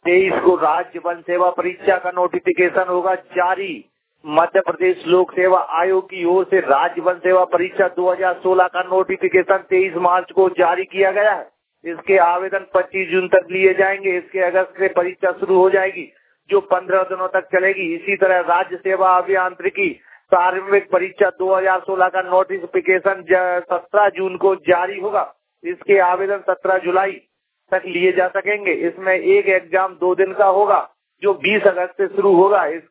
23 को राज्य वन सेवा परीक्षा का नोटिफिकेशन होगा जारी। मध्य प्रदेश लोक सेवा आयोग की ओर से राज्य वन सेवा परीक्षा 2016 का नोटिफिकेशन 23 मार्च को जारी किया गया है। इसके आवेदन 25 जून तक लिए जाएंगे। इसके अगस्त से परीक्षा शुरू हो जाएगी जो 15 दिनों तक चलेगी। इसी तरह राज्य सेवा अभियांत्रिकी प्रारंभिक परीक्षा 2016 का नोटिफिकेशन 17 जून को जारी होगा। इसके आवेदन 17 जुलाई तक लिए जा सकेंगे। इसमें एक एग्जाम 2 दिन का होगा जो 20 अगस्त से शुरू होगा।